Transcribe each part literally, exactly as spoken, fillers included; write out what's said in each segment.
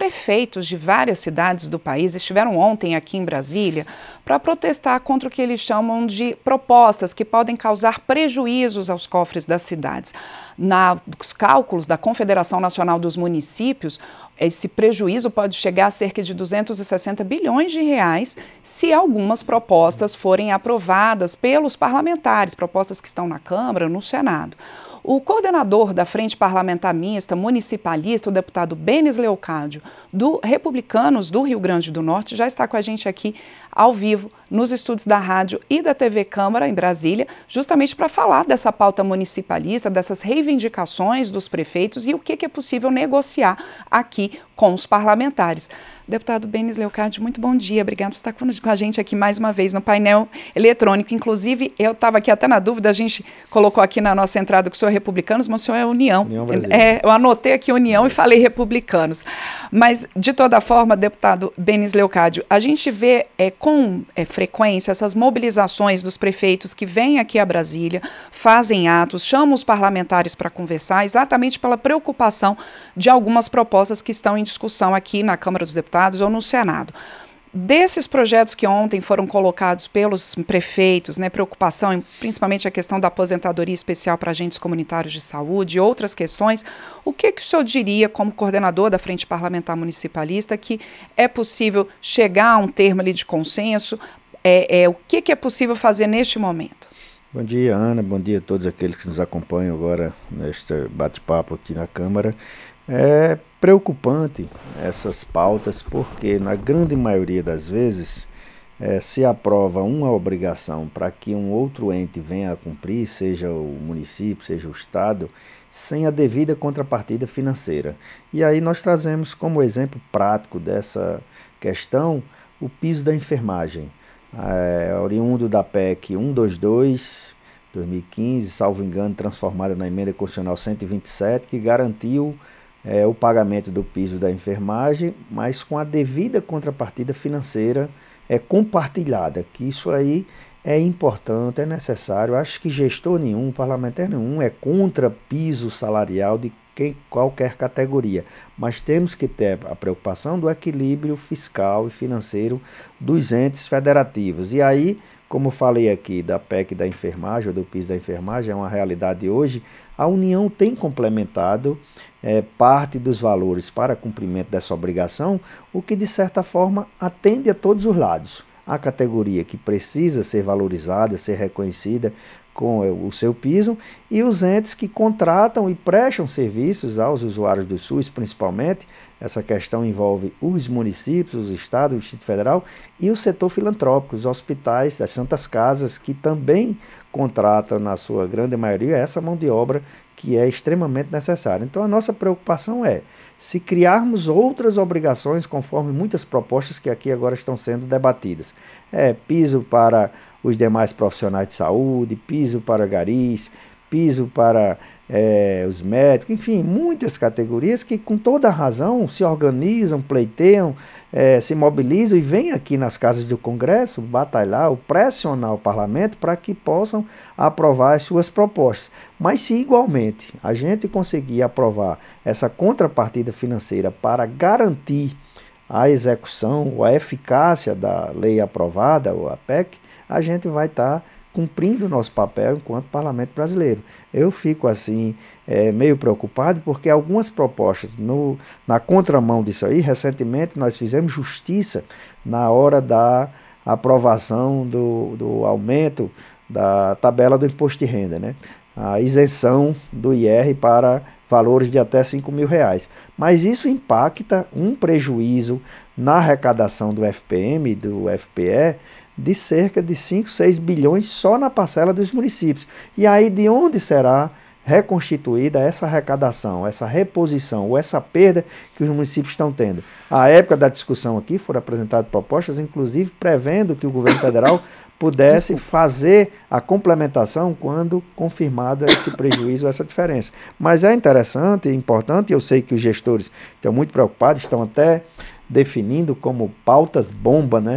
prefeitos de várias cidades do país estiveram ontem aqui em Brasília para protestar contra o que eles chamam de propostas que podem causar prejuízos aos cofres das cidades. Nos cálculos da Confederação Nacional dos Municípios, esse prejuízo pode chegar a cerca de duzentos e sessenta bilhões de reais se algumas propostas forem aprovadas pelos parlamentares, propostas que estão na Câmara, no Senado. O coordenador da Frente Parlamentar Mista Municipalista, o deputado Benis Leocádio, do Republicanos do Rio Grande do Norte, já está com a gente aqui ao vivo nos estúdios da rádio e da T V Câmara em Brasília, justamente para falar dessa pauta municipalista, dessas reivindicações dos prefeitos e o que, que é possível negociar aqui com os parlamentares. Deputado Benis Leocádio, muito bom dia. Obrigado por estar com a gente aqui mais uma vez no painel eletrônico. Inclusive, eu estava aqui até na dúvida, a gente colocou aqui na nossa entrada que o senhor é Republicanos, mas o senhor é União. União Brasil. É, eu anotei aqui União e falei Republicanos. Mas, de toda forma, deputado Benis Leocádio, a gente vê é, com é, frequência essas mobilizações dos prefeitos que vêm aqui a Brasília, fazem atos, chamam os parlamentares para conversar, exatamente pela preocupação de algumas propostas que estão em discussão aqui na Câmara dos Deputados ou no Senado. Desses projetos que ontem foram colocados pelos prefeitos, né, preocupação em, principalmente a questão da aposentadoria especial para agentes comunitários de saúde e outras questões, o que, que o senhor diria como coordenador da Frente Parlamentar Municipalista que é possível chegar a um termo ali de consenso? É, é, o que, que é possível fazer neste momento? Bom dia, Ana, bom dia a todos aqueles que nos acompanham agora neste bate-papo aqui na Câmara. É preocupante essas pautas porque, na grande maioria das vezes, é, se aprova uma obrigação para que um outro ente venha a cumprir, seja o município, seja o Estado, sem a devida contrapartida financeira. E aí nós trazemos como exemplo prático dessa questão o piso da enfermagem. É, oriundo da P E C cento e vinte e dois, dois mil e quinze, salvo engano, transformada na Emenda Constitucional cento e vinte e sete, que garantiu É, o pagamento do piso da enfermagem, mas com a devida contrapartida financeira é, compartilhada, que isso aí é importante, é necessário. Acho que gestor nenhum, parlamentar nenhum é contra piso salarial de que, qualquer categoria, mas temos que ter a preocupação do equilíbrio fiscal e financeiro dos entes federativos. E aí, como falei aqui da P E C da enfermagem, ou do piso da enfermagem, é uma realidade hoje, a União tem complementado é, parte dos valores para cumprimento dessa obrigação, o que de certa forma atende a todos os lados. A categoria que precisa ser valorizada, ser reconhecida com o seu piso, e os entes que contratam e prestam serviços aos usuários do SUS, principalmente. Essa questão envolve os municípios, os estados, o Distrito Federal e o setor filantrópico, os hospitais, as santas casas, que também contratam, na sua grande maioria, essa mão de obra que é extremamente necessária. Então, a nossa preocupação é, se criarmos outras obrigações, conforme muitas propostas que aqui agora estão sendo debatidas, é piso para os demais profissionais de saúde, piso para garis, piso para é, os médicos, enfim, muitas categorias que com toda razão se organizam, pleiteiam, é, se mobilizam e vêm aqui nas casas do Congresso batalhar, pressionar o parlamento para que possam aprovar as suas propostas. Mas se igualmente a gente conseguir aprovar essa contrapartida financeira para garantir a execução ou a eficácia da lei aprovada, ou a P E C, a gente vai estar tá cumprindo o nosso papel enquanto parlamento brasileiro. Eu fico assim é, meio preocupado porque algumas propostas no, na contramão disso aí, recentemente nós fizemos justiça na hora da aprovação do, do aumento da tabela do imposto de renda, né? A isenção do I R para valores de até cinco mil reais. Mas isso impacta um prejuízo na arrecadação do F P M, do F P E, de cerca de cinco, seis bilhões só na parcela dos municípios. E aí de onde será reconstituída essa arrecadação, essa reposição ou essa perda que os municípios estão tendo? À época da discussão aqui foram apresentadas propostas, inclusive prevendo que o governo federal pudesse Desculpa. fazer a complementação quando confirmado esse prejuízo, essa diferença. Mas é interessante e importante, eu sei que os gestores estão muito preocupados, estão até definindo como pautas bomba, né?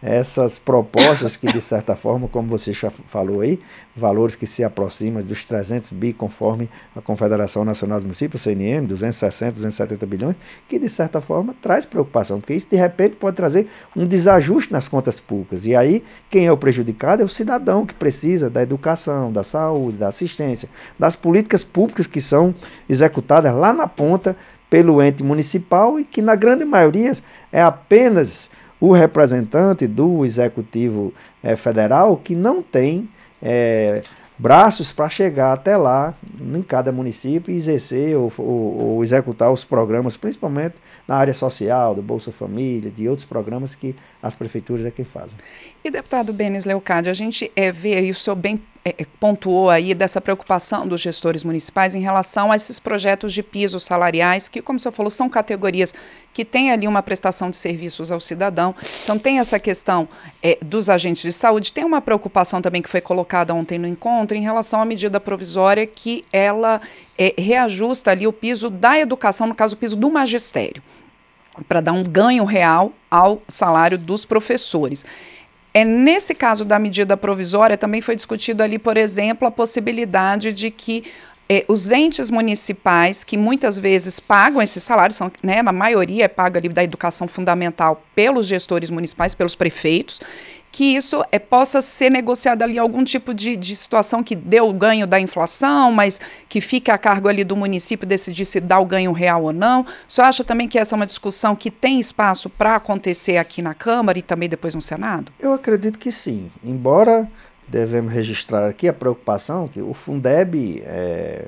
essas propostas que, de certa forma, como você já falou aí, valores que se aproximam dos trezentos bi, conforme a Confederação Nacional dos Municípios, C N M, duzentos e sessenta, duzentos e setenta bilhões, que, de certa forma, traz preocupação, porque isso, de repente, pode trazer um desajuste nas contas públicas. E aí, quem é o prejudicado é o cidadão que precisa da educação, da saúde, da assistência, das políticas públicas que são executadas lá na ponta pelo ente municipal e que, na grande maioria, é apenas o representante do executivo eh, federal que não tem eh, braços para chegar até lá, em cada município, e exercer ou, ou, ou executar os programas, principalmente na área social, do Bolsa Família, de outros programas que as prefeituras é quem fazem. E, deputado Benes Leocádio, a gente é, vê, e o senhor bem é, pontuou aí dessa preocupação dos gestores municipais em relação a esses projetos de pisos salariais, que, como o senhor falou, são categorias que têm ali uma prestação de serviços ao cidadão. Então, tem essa questão é, dos agentes de saúde. Tem uma preocupação também que foi colocada ontem no encontro em relação à medida provisória que ela é, reajusta ali o piso da educação, no caso, o piso do magistério, para dar um ganho real ao salário dos professores. É, nesse caso da medida provisória, também foi discutido ali, por exemplo, a possibilidade de que é, os entes municipais, que muitas vezes pagam esses salários, são, né, a maioria é paga ali da educação fundamental pelos gestores municipais, pelos prefeitos, que isso é, possa ser negociado ali algum tipo de, de situação que dê o ganho da inflação, mas que fique a cargo ali do município decidir se dá o ganho real ou não. O senhor acha também que essa é uma discussão que tem espaço para acontecer aqui na Câmara e também depois no Senado? Eu acredito que sim, embora devemos registrar aqui a preocupação que o Fundeb é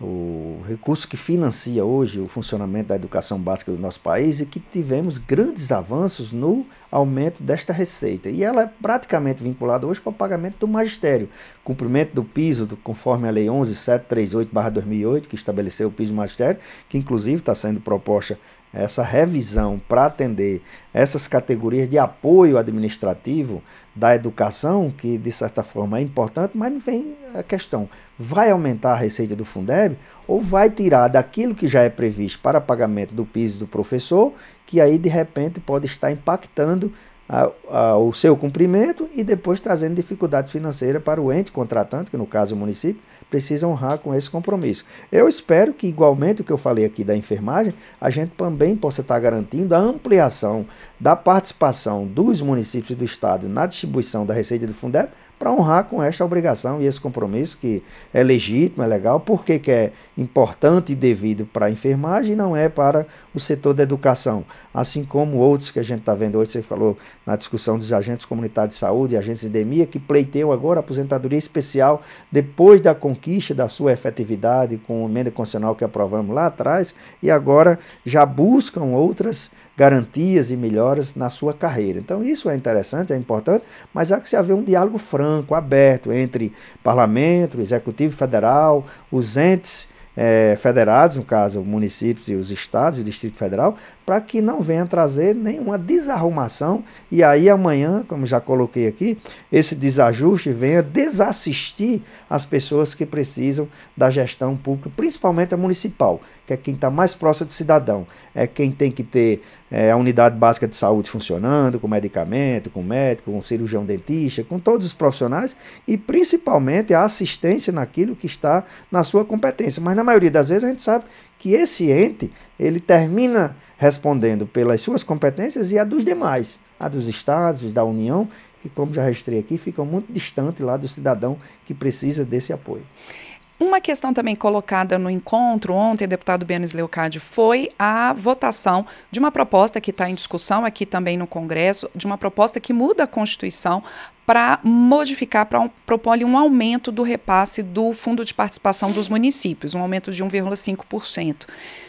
o recurso que financia hoje o funcionamento da educação básica do nosso país e que tivemos grandes avanços no aumento desta receita. E ela é praticamente vinculada hoje para o pagamento do magistério. Cumprimento do piso, do, conforme a Lei onze mil setecentos e trinta e oito barra dois mil e oito, que estabeleceu o piso do magistério, que inclusive está sendo proposta essa revisão para atender essas categorias de apoio administrativo da educação, que de certa forma é importante, mas me vem a questão, vai aumentar a receita do Fundeb ou vai tirar daquilo que já é previsto para pagamento do piso do professor, que aí de repente pode estar impactando a, a, o seu cumprimento e depois trazendo dificuldade financeira para o ente contratante, que no caso é o município, precisa honrar com esse compromisso. Eu espero que, igualmente o que eu falei aqui da enfermagem, a gente também possa estar garantindo a ampliação da participação dos municípios do estado na distribuição da receita do Fundeb, para honrar com esta obrigação e esse compromisso que é legítimo, é legal, porque que é importante e devido para a enfermagem e não é para o setor da educação. Assim como outros que a gente está vendo hoje, você falou na discussão dos agentes comunitários de saúde e agentes de endemia, que pleiteiam agora a aposentadoria especial depois da conquista da sua efetividade com a emenda constitucional que aprovamos lá atrás e agora já buscam outras garantias e melhoras na sua carreira. Então isso é interessante, é importante, mas há que se haver um diálogo franco, aberto entre parlamento, executivo federal, os entes eh, federados, no caso municípios e os estados e o Distrito Federal, para que não venha trazer nenhuma desarrumação e aí amanhã, como já coloquei aqui, esse desajuste venha desassistir as pessoas que precisam da gestão pública, principalmente a municipal, que é quem está mais próximo do cidadão, é quem tem que ter é, a unidade básica de saúde funcionando, com medicamento, com médico, com cirurgião dentista, com todos os profissionais e principalmente a assistência naquilo que está na sua competência. Mas na maioria das vezes a gente sabe que esse ente, ele termina respondendo pelas suas competências e a dos demais, a dos estados, da União, que como já registrei aqui, ficam muito distante lá do cidadão que precisa desse apoio. Uma questão também colocada no encontro ontem, deputado Benes Leocádio, foi a votação de uma proposta que está em discussão aqui também no Congresso, de uma proposta que muda a Constituição para modificar, para um, propor um aumento do repasse do Fundo de Participação dos municípios, um aumento de um vírgula cinco por cento.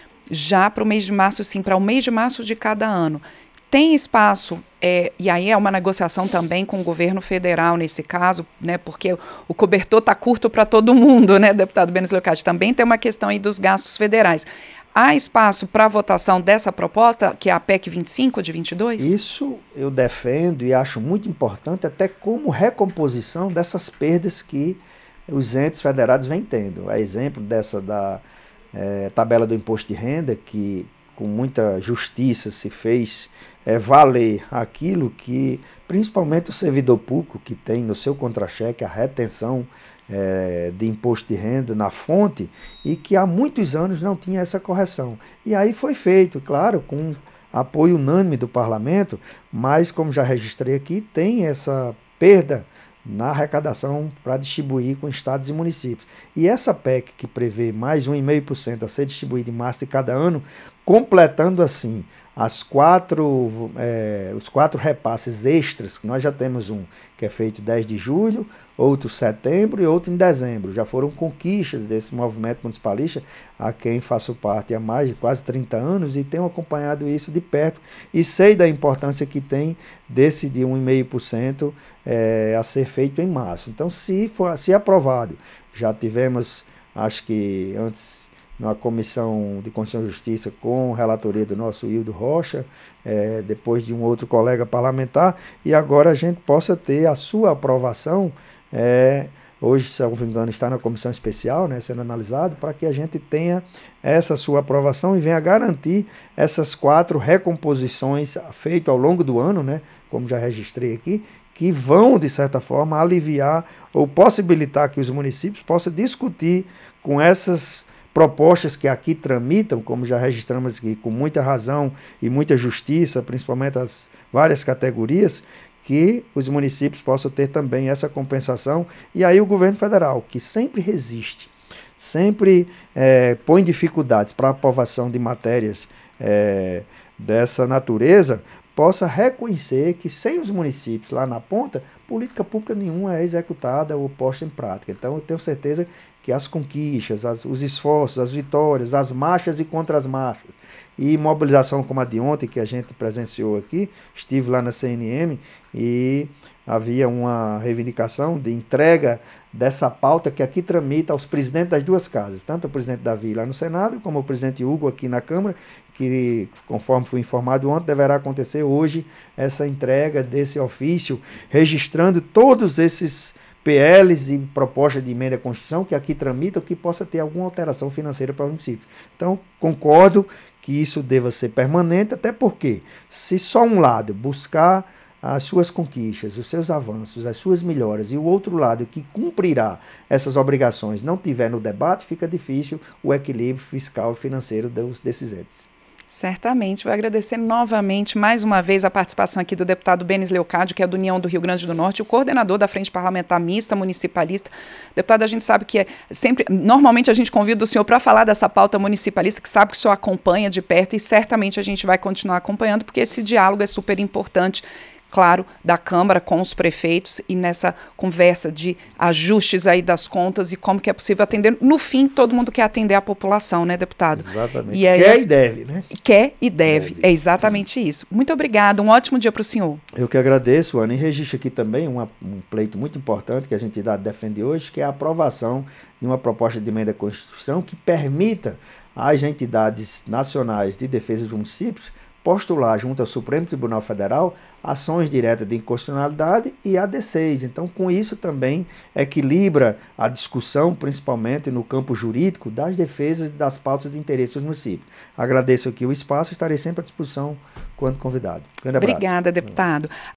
Já para o mês de março, sim, para o mês de março de cada ano. Tem espaço, é, e aí é uma negociação também com o governo federal nesse caso, né, porque o cobertor está curto para todo mundo, né, deputado Benes Leocádio? Também tem uma questão aí dos gastos federais. Há espaço para a votação dessa proposta, que é a P E C vinte e cinco de vinte e dois? Isso eu defendo e acho muito importante, até como recomposição dessas perdas que os entes federados vêm tendo. A exemplo dessa da é, tabela do imposto de renda, que com muita justiça, se fez é, valer aquilo que, principalmente o servidor público, que tem no seu contra-cheque a retenção é, de imposto de renda na fonte, e que há muitos anos não tinha essa correção. E aí foi feito, claro, com apoio unânime do parlamento, mas, como já registrei aqui, tem essa perda na arrecadação para distribuir com estados e municípios. E essa P E C, que prevê mais um vírgula cinco por cento a ser distribuído em março de cada ano, completando assim as quatro, é, os quatro repasses extras, que nós já temos um que é feito dez de julho, outro em setembro e outro em dezembro. Já foram conquistas desse movimento municipalista, a quem faço parte há mais de quase trinta anos e tenho acompanhado isso de perto e sei da importância que tem desse de um vírgula cinco por cento é, a ser feito em março. Então, se for se aprovado, já tivemos, acho que antes, na Comissão de Constituição e Justiça, com relatoria do nosso Hildo Rocha, é, depois de um outro colega parlamentar, e agora a gente possa ter a sua aprovação, é, hoje, se não me engano, está na comissão especial, né, sendo analisado, para que a gente tenha essa sua aprovação e venha garantir essas quatro recomposições feitas ao longo do ano, né, como já registrei aqui, que vão, de certa forma, aliviar ou possibilitar que os municípios possam discutir com essas propostas que aqui tramitam, como já registramos aqui, com muita razão e muita justiça, principalmente as várias categorias, que os municípios possam ter também essa compensação. E aí o governo federal, que sempre resiste, sempre é, põe dificuldades para a aprovação de matérias é, dessa natureza, possa reconhecer que sem os municípios lá na ponta, política pública nenhuma é executada ou posta em prática. Então eu tenho certeza que as conquistas, as, os esforços, as vitórias, as marchas e contra as marchas, e mobilização como a de ontem, que a gente presenciou aqui, estive lá na C N M e havia uma reivindicação de entrega dessa pauta que aqui tramita aos presidentes das duas casas, tanto o presidente Davi lá no Senado, como o presidente Hugo aqui na Câmara, que, conforme fui informado ontem, deverá acontecer hoje essa entrega desse ofício, registrando todos esses P Ls e propostas de emenda à Constituição que aqui tramitam, que possa ter alguma alteração financeira para os municípios. Então, concordo que isso deva ser permanente, até porque, se só um lado buscar as suas conquistas, os seus avanços, as suas melhoras, e o outro lado que cumprirá essas obrigações não tiver no debate, fica difícil o equilíbrio fiscal e financeiro dos, desses entes. Certamente. Vou agradecer novamente, mais uma vez, a participação aqui do deputado Benis Leocádio, que é do União do Rio Grande do Norte, o coordenador da Frente Parlamentar Mista Municipalista. Deputado, a gente sabe que é sempre, normalmente a gente convida o senhor para falar dessa pauta municipalista, que sabe que o senhor acompanha de perto, e certamente a gente vai continuar acompanhando, porque esse diálogo é super importante, claro, da Câmara com os prefeitos e nessa conversa de ajustes aí das contas e como que é possível atender. No fim, todo mundo quer atender a população, né, deputado? Exatamente. E é quer isso, e deve, né? Quer e deve. deve. É exatamente isso. Muito obrigada. Um ótimo dia para o senhor. Eu que agradeço, Ana. E registro aqui também uma, um pleito muito importante que a entidade defende hoje, que é a aprovação de uma proposta de emenda à Constituição que permita às entidades nacionais de defesa dos municípios postular junto ao Supremo Tribunal Federal ações diretas de inconstitucionalidade e A D seis. Então, com isso também equilibra a discussão, principalmente no campo jurídico, das defesas e das pautas de interesse dos municípios. Agradeço aqui o espaço e estarei sempre à disposição quando convidado. Grande abraço. Obrigada, deputado.